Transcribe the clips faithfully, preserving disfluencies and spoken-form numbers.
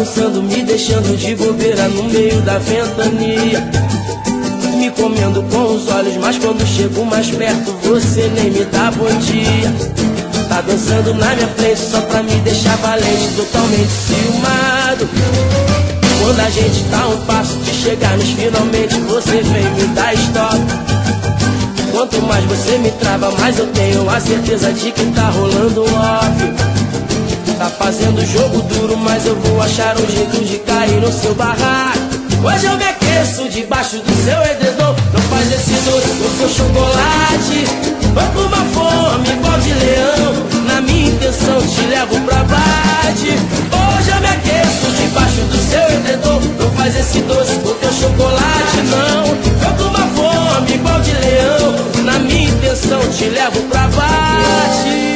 bagunçando, me deixando de bobeira no meio da ventania, me comendo com os olhos, mas quando chego mais perto você nem me dá bom dia. Tá dançando na minha frente só pra me deixar valente, totalmente ciumado. Quando a gente tá a um passo de chegar nos finalmente, você vem me dar stop. Quanto mais você me trava, mais eu tenho a certeza de que tá rolando off. Tá fazendo jogo duro, mas eu vou achar um jeito de cair no seu barraco. Hoje eu me aqueço debaixo do seu edredom. Não faz esse doce com seu chocolate. Vou com uma fome igual de leão, na minha intenção te levo pra bate. Hoje eu me aqueço debaixo do seu edredom. Não faz esse doce com teu chocolate, não. Vou com uma fome igual de leão, na minha intenção te levo pra bate.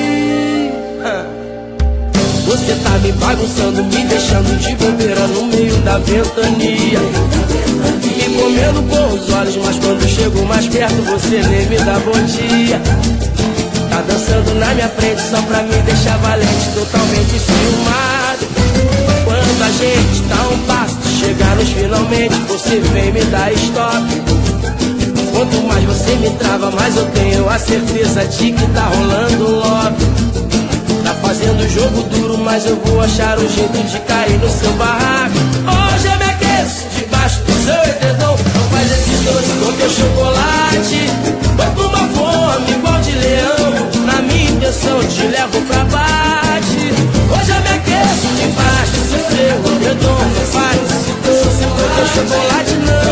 Você tá me bagunçando, me deixando de bobeira no meio da ventania, me comendo com os olhos, mas quando chego mais perto você nem me dá bom dia. Tá dançando na minha frente só pra me deixar valente, totalmente ciumado. Quando a gente tá a um passo de chegar nos finalmente, você vem me dar stop. Quanto mais você me trava, mais eu tenho a certeza de que tá rolando love. Tá fazendo jogo duro, mas eu vou achar um jeito de cair no seu barraco. Hoje eu me aqueço debaixo do seu edredom. Não faz esse doce com teu chocolate. Vou com uma fome igual de leão, na minha intenção te levo pra bate. Hoje eu me aqueço debaixo do seu edredom. Não faz esse doce com teu chocolate,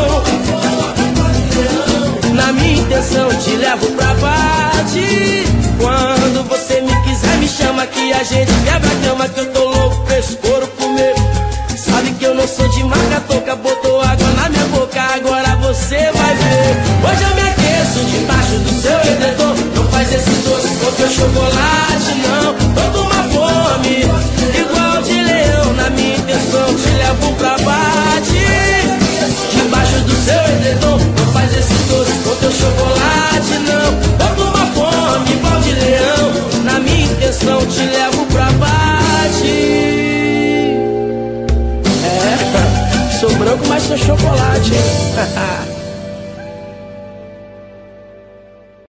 não. Na minha intenção te levo pra bate. Quando você me quiser me chama que a gente quebra a cama, que eu tô louco pra esse couro comer. Sabe que eu não sou de marca toca, botou água na minha boca, agora você vai ver. Hoje eu me aqueço debaixo do seu edredom. Não faz esse doce com teu chocolate, não. Tô com uma fome igual de leão, na minha intenção te levo pra bate. Debaixo do seu edredom. Não faz esse doce com teu chocolate, não. Tô com uma fome igual de leão, na minha intenção te levo pra bate. É, sou branco, mas sou chocolate, hein?